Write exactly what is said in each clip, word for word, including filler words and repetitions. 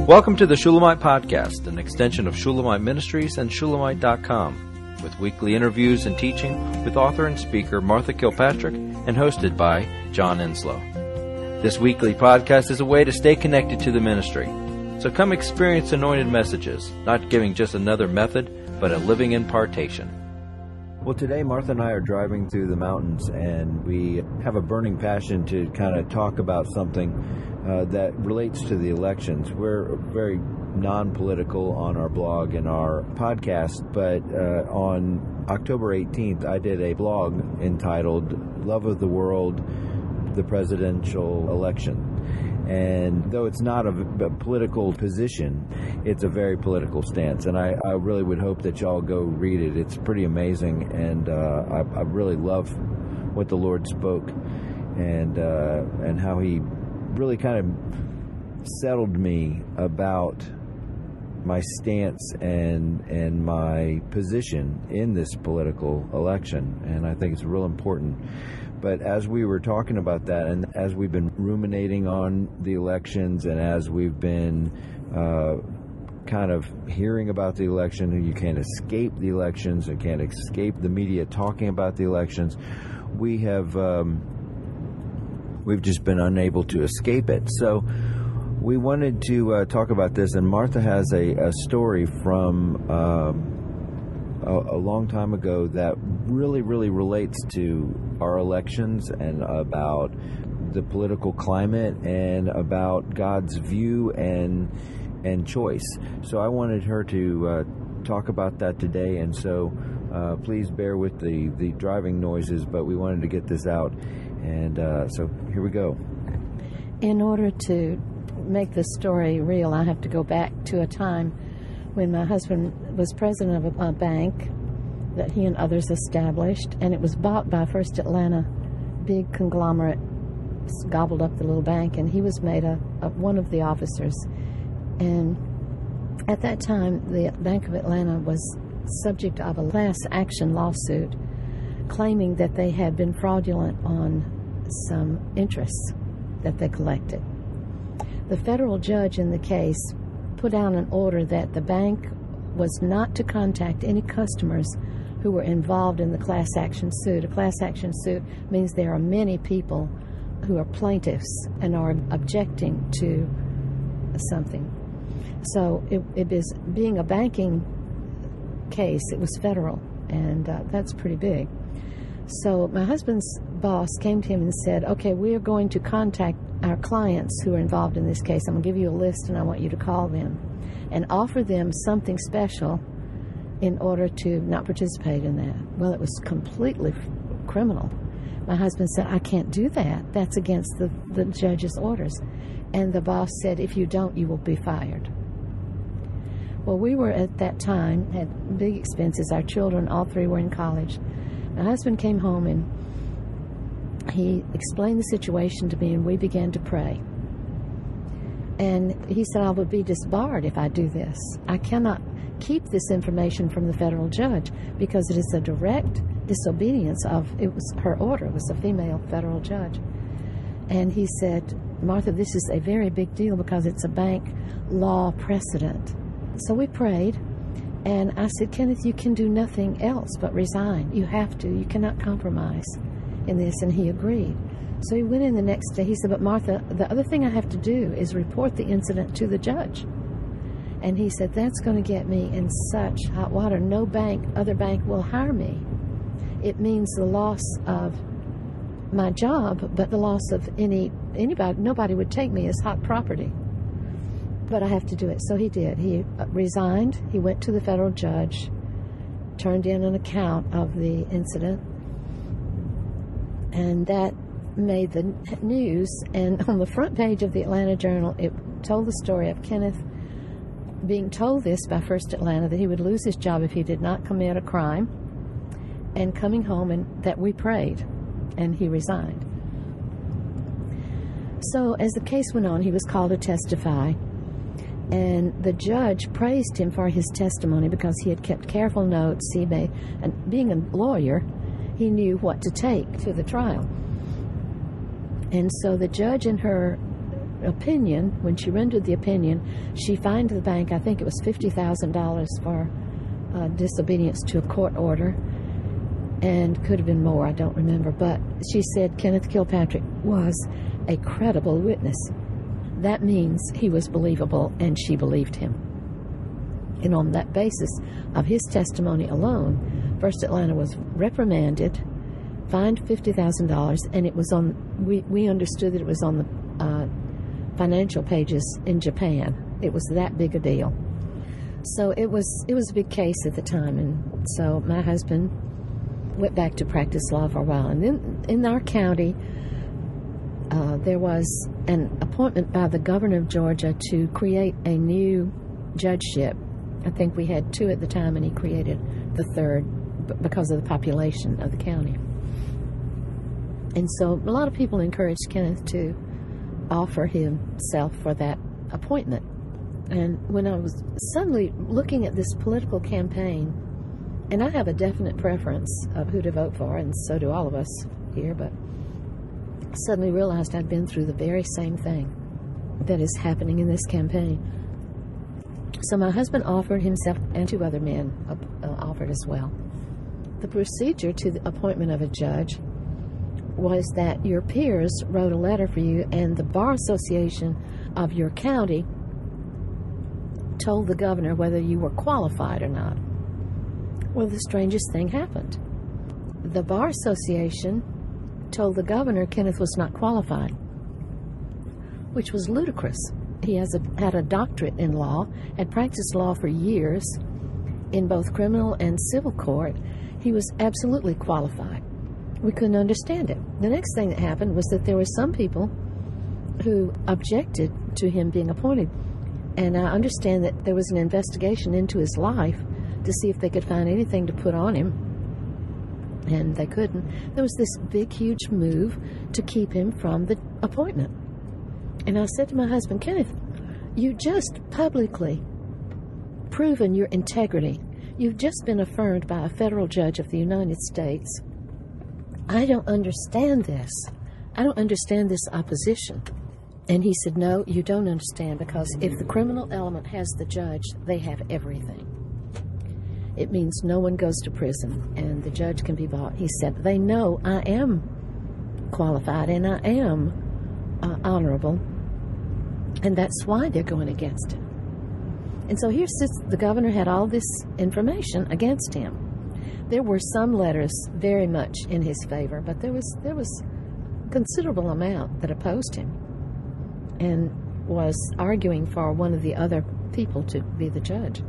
Welcome to the Shulamite Podcast, an extension of Shulamite Ministries and Shulamite dot com, with weekly interviews and teaching with author and speaker Martha Kilpatrick and hosted by John Enslow. This weekly podcast is a way to stay connected to the ministry. So come experience anointed messages, not giving just another method, but a living impartation. Well, today Martha and I are driving through the mountains, and we have a burning passion to kind of talk about something uh, that relates to the elections. We're very non-political on our blog and our podcast, but uh, on October eighteenth, I did a blog entitled Love of the World, the Presidential Election. And though it's not a, a political position, it's a very political stance. And I, I really would hope that y'all go read it. It's pretty amazing. And uh, I, I really love what the Lord spoke and uh, and how he really kind of settled me about my stance and and my position in this political election. And I think it's real important. But as we were talking about that, and as we've been ruminating on the elections, and as we've been uh, kind of hearing about the election, and you can't escape the elections, and can't escape the media talking about the elections, we have um, we've just been unable to escape it. So we wanted to uh, talk about this, and Martha has a, a story from Um, a long time ago that really, really relates to our elections and about the political climate and about God's view and and choice. So I wanted her to uh, talk about that today, and so uh, please bear with the, the driving noises, but we wanted to get this out, and uh, so here we go. In order to make this story real, I have to go back to a time when my husband was president of a, a bank that he and others established, and it was bought by First Atlanta, big conglomerate, gobbled up the little bank, and he was made a, a one of the officers. And at that time, the Bank of Atlanta was subject of a class action lawsuit claiming that they had been fraudulent on some interests that they collected. The federal judge in the case put out an order that the bank was not to contact any customers who were involved in the class action suit. A class action suit means there are many people who are plaintiffs and are objecting to something. So it, it is, being a banking case, it was federal, and uh, that's pretty big. So my husband's boss came to him and said, okay, we are going to contact our clients who are involved in this case. I'm going to give you a list, and I want you to call them and offer them something special in order to not participate in that. Well, it was completely f- criminal. My husband said, I can't do that. That's against the, the judge's orders. And the boss said, if you don't, you will be fired. Well, we were at that time, had big expenses. Our children, all three were in college. My husband came home and he explained the situation to me, and we began to pray. And he said, I would be disbarred if I do this. I cannot keep this information from the federal judge because it is a direct disobedience of, it was her order, it was a female federal judge. And he said, Martha, this is a very big deal because it's a bank law precedent. So we prayed, and I said, Kenneth, you can do nothing else but resign. You have to. You cannot compromise in this. And he agreed. So he went in the next day. He said, but Martha, the other thing I have to do is report the incident to the judge. And he said, that's going to get me in such hot water. No bank, other bank will hire me. It means the loss of my job, but the loss of any anybody. Nobody would take me as hot property. But I have to do it. So he did. He resigned. He went to the federal judge, turned in an account of the incident, and that made the news. And on the front page of the Atlanta Journal, it told the story of Kenneth being told this by First Atlanta, that he would lose his job if he did not commit a crime, and coming home, and that we prayed, and he resigned. So as the case went on, he was called to testify, and the judge praised him for his testimony because he had kept careful notes. He made, and being a lawyer, he knew what to take to the trial. And so the judge, in her opinion, when she rendered the opinion, she fined the bank, I think it was fifty thousand dollars for uh, disobedience to a court order, and could have been more, I don't remember. But she said Kenneth Kilpatrick was a credible witness. That means he was believable, and she believed him. And on that basis of his testimony alone, First Atlanta was reprimanded, fined fifty thousand dollars, and it was on, we, we understood that it was on the uh, financial pages in Japan. It was that big a deal. So it was it was a big case at the time, and so my husband went back to practice law for a while. And then in our county, uh, there was an appointment by the governor of Georgia to create a new judgeship. I think we had two at the time, and he created the third because of the population of the county. And so a lot of people encouraged Kenneth to offer himself for that appointment. And when I was suddenly looking at this political campaign, and I have a definite preference of who to vote for, and so do all of us here, but suddenly realized I'd been through the very same thing that is happening in this campaign. So my husband offered himself, and two other men uh, offered as well. The procedure to the appointment of a judge was that your peers wrote a letter for you, and the Bar Association of your county told the governor whether you were qualified or not. Well, the strangest thing happened. The Bar Association told the governor Kenneth was not qualified, which was ludicrous. He has a, had a doctorate in law, had practiced law for years in both criminal and civil court. He was absolutely qualified. We couldn't understand it. The next thing that happened was that there were some people who objected to him being appointed. And I understand that there was an investigation into his life to see if they could find anything to put on him. And they couldn't. There was this big, huge move to keep him from the appointment. And I said to my husband, Kenneth, you just publicly proven your integrity. You've just been affirmed by a federal judge of the United States. I don't understand this. I don't understand this opposition. And he said, no, you don't understand, because if the criminal element has the judge, they have everything. It means no one goes to prison, and the judge can be bought. He said, they know I am qualified, and I am uh, honorable, and that's why they're going against him. And so here sits, the governor had all this information against him. There were some letters very much in his favor, but there was there was a considerable amount that opposed him and was arguing for one of the other people to be the judge.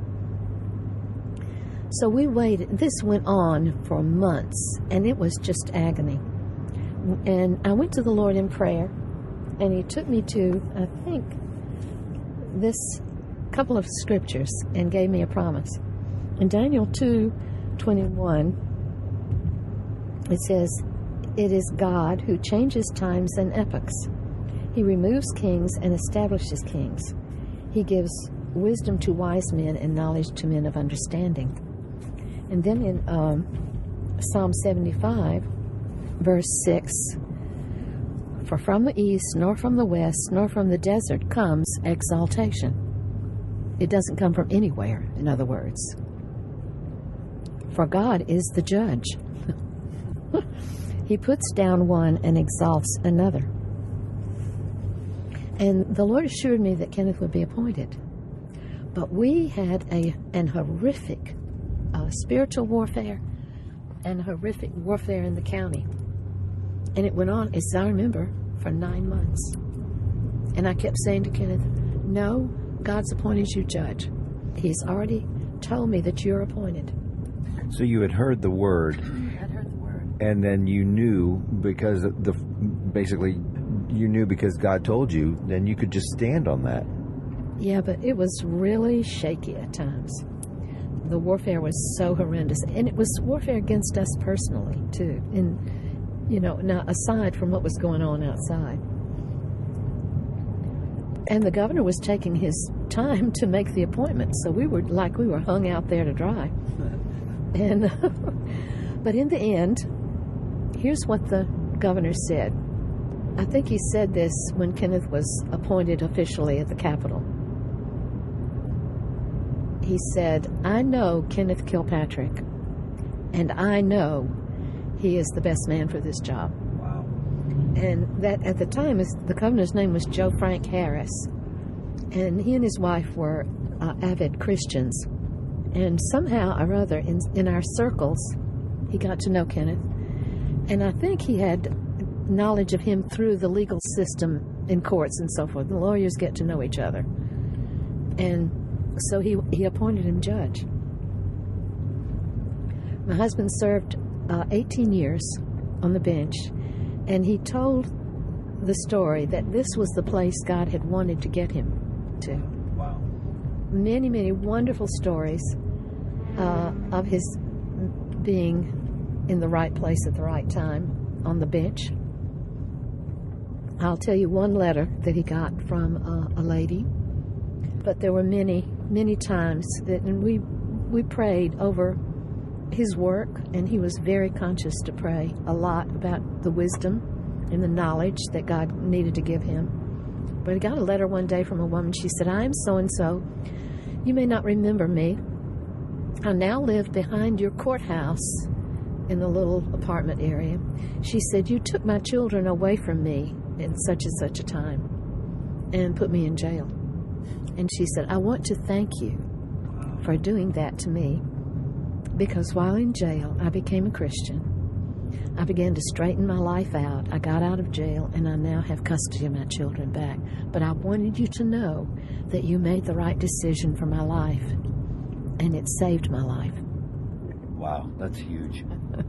So we waited. This went on for months, and it was just agony. And I went to the Lord in prayer, and he took me to, I think, this couple of scriptures and gave me a promise. In Daniel two twenty-one, it says, it is God who changes times and epochs. He removes kings and establishes kings. He gives wisdom to wise men and knowledge to men of understanding. And then in um, Psalm seventy-five, verse six, for from the east, nor from the west, nor from the desert comes exaltation. It doesn't come from anywhere, in other words. For God is the judge. He puts down one and exalts another. And the Lord assured me that Kenneth would be appointed. But we had a an horrific uh, spiritual warfare and horrific warfare in the county. And it went on, as I remember, for nine months. And I kept saying to Kenneth, no, God's appointed you judge. He's already told me that you're appointed. So you had heard the word. I'd heard the word. And then you knew because the basically you knew because God told you, then you could just stand on that. Yeah, but it was really shaky at times. The warfare was so horrendous. And it was warfare against us personally, too. And, you know, now aside from what was going on outside. And the governor was taking his time to make the appointment, so we were like we were hung out there to dry. And but in the end, here's what the governor said. I think he said this when Kenneth was appointed officially at the Capitol. He said, I know Kenneth Kilpatrick, and I know he is the best man for this job. Wow. And that at the time, his, the governor's name was Joe Frank Harris. And he and his wife were uh, avid Christians. And somehow or other, in, in our circles, he got to know Kenneth. And I think he had knowledge of him through the legal system in courts and so forth. The lawyers get to know each other. And so he, he appointed him judge. My husband served uh, eighteen years on the bench, and he told the story that this was the place God had wanted to get him to. Wow. Many, many wonderful stories uh, of his being in the right place at the right time on the bench. I'll tell you one letter that he got from uh, a lady, but there were many, many times that, and we we prayed over his work, and he was very conscious to pray a lot about the wisdom and the knowledge that God needed to give him. But he got a letter one day from a woman. She said, I am so-and-so. You may not remember me. I now live behind your courthouse in the little apartment area. She said, you took my children away from me in such and such a time and put me in jail. And she said, I want to thank you for doing that to me, because while in jail, I became a Christian. I began to straighten my life out. I got out of jail, and I now have custody of my children back. But I wanted you to know that you made the right decision for my life, and it saved my life. Wow, that's huge.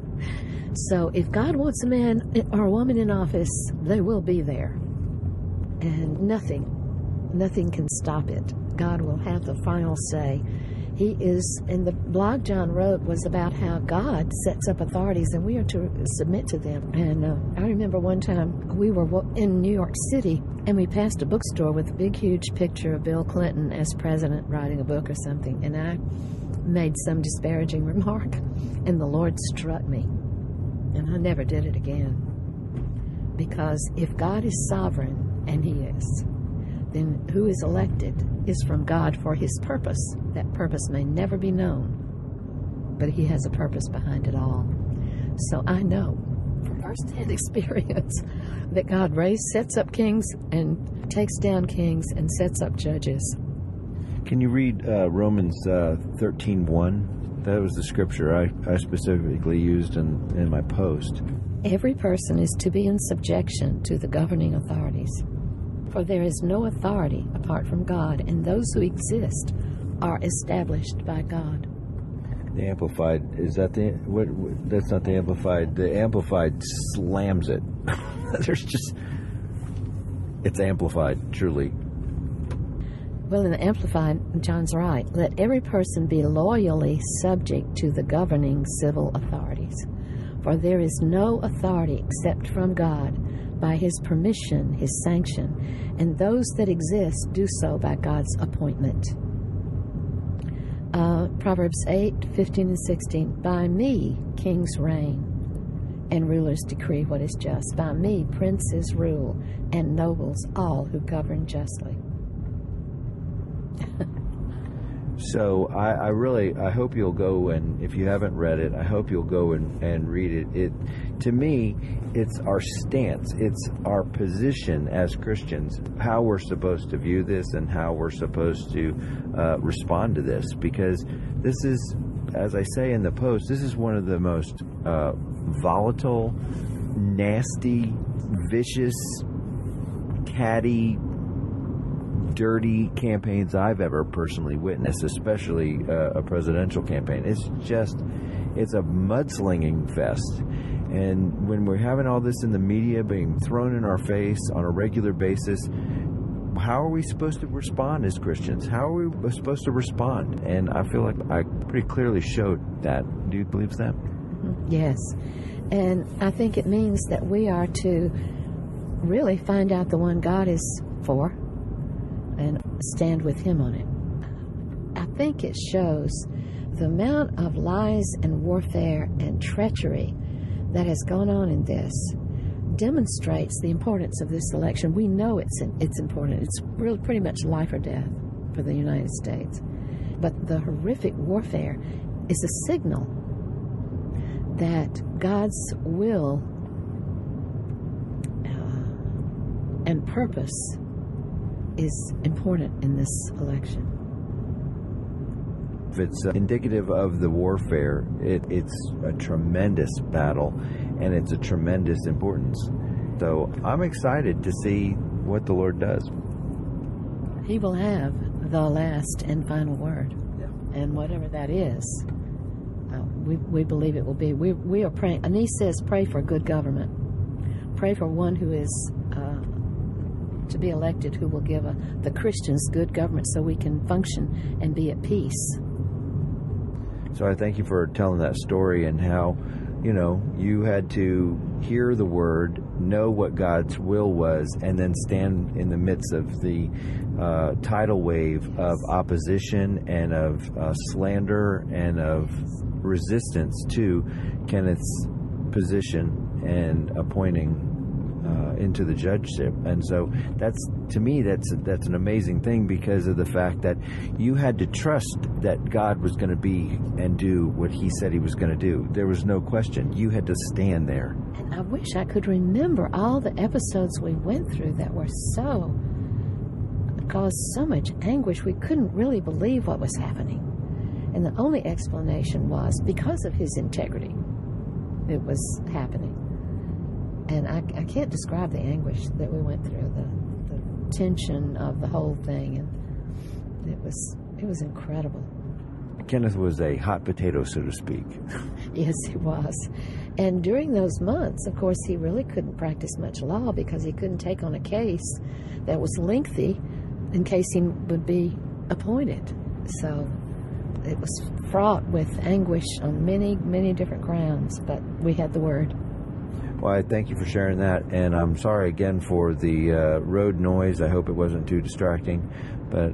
So if God wants a man or a woman in office, they will be there. And nothing, nothing can stop it. God will have the final say. He is, and the blog John wrote was about how God sets up authorities and we are to submit to them. And uh, I remember one time we were in New York City and we passed a bookstore with a big, huge picture of Bill Clinton as president writing a book or something. And I made some disparaging remark, and the Lord struck me. And I never did it again. Because if God is sovereign, and He is, then who is elected is from God for His purpose. That purpose may never be known, but He has a purpose behind it all. So I know from first-hand experience that God raised, sets up kings and takes down kings and sets up judges. Can you read uh, Romans uh, thirteen one? That was the scripture I, I specifically used in, in my post. Every person is to be in subjection to the governing authorities. For there is no authority apart from God, and those who exist are established by God. The Amplified, is that the, what, what, that's not the Amplified. The Amplified slams it. There's just, it's amplified, truly. Well, in the Amplified, John's right. Let every person be loyally subject to the governing civil authorities. For there is no authority except from God, by His permission, His sanction, and those that exist do so by God's appointment. Uh, Proverbs eight, fifteen and sixteen. By me kings reign, and rulers decree what is just. By me princes rule, and nobles all who govern justly. So I, I really, I hope you'll go and, if you haven't read it, I hope you'll go and, and read it. It, to me, it's our stance. It's our position as Christians, how we're supposed to view this and how we're supposed to uh, respond to this. Because this is, as I say in the post, this is one of the most uh, volatile, nasty, vicious, catty, dirty campaigns I've ever personally witnessed, especially uh, a presidential campaign. It's just, it's a mudslinging fest. And when we're having all this in the media being thrown in our face on a regular basis, how are we supposed to respond as Christians? How are we supposed to respond? And I feel like I pretty clearly showed that. Do you believe that? Yes. And I think it means that we are to really find out the one God is for and stand with Him on it. I think it shows the amount of lies and warfare and treachery that has gone on in this demonstrates the importance of this election. We know it's it's important. It's really pretty much life or death for the United States. But the horrific warfare is a signal that God's will uh, and purpose is important in this election. If it's uh, indicative of the warfare, it, it's a tremendous battle, and it's a tremendous importance. So I'm excited to see what the Lord does. He will have the last and final word, yeah. And whatever that is, uh, we we believe it will be. We we are praying. Anise says, pray for good government. Pray for one who is uh, to be elected, who will give a, the Christians good government, so we can function and be at peace. So I thank you for telling that story and how, you know, you had to hear the word, know what God's will was, and then stand in the midst of the uh, tidal wave of opposition and of uh, slander and of resistance to Kenneth's position and appointing uh, into the judgeship. And so that's, to me, that's that's an amazing thing, because of the fact that you had to trust that God was going to be and do what he said he was going to do. There was no question. You had to stand there. And I wish I could remember all the episodes we went through that were so, caused so much anguish. We couldn't really believe what was happening. And the only explanation was because of his integrity. It was happening. And I, I can't describe the anguish that we went through, the, the tension of the whole thing, and it was it was incredible. Kenneth was a hot potato, so to speak. Yes, he was. And during those months, of course, he really couldn't practice much law because he couldn't take on a case that was lengthy in case he would be appointed. So it was fraught with anguish on many, many different grounds, but we had the word. Well, I thank you for sharing that, and I'm sorry again for the uh, road noise. I hope it wasn't too distracting, but...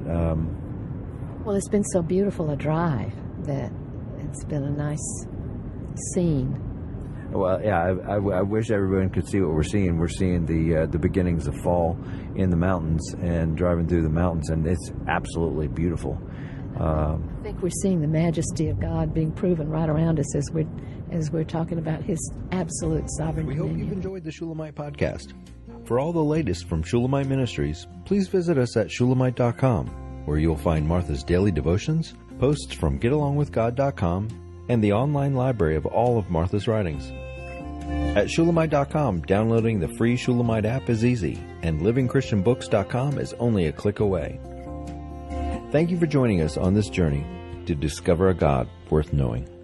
Um... Well, it's been so beautiful a drive that it's been a nice scene. Well, yeah, I, I, I wish everyone could see what we're seeing. We're seeing the uh, the beginnings of fall in the mountains and driving through the mountains, and it's absolutely beautiful. Um, I think we're seeing the majesty of God being proven right around us as we're, as we're talking about his absolute sovereign We dominion. hope you've enjoyed the Shulamite podcast. For all the latest from Shulamite Ministries, please visit us at shulamite dot com, where you'll find Martha's daily devotions, posts from get along with god dot com, and the online library of all of Martha's writings. At shulamite dot com, downloading the free Shulamite app is easy, and living christian books dot com is only a click away. Thank you for joining us on this journey to discover a God worth knowing.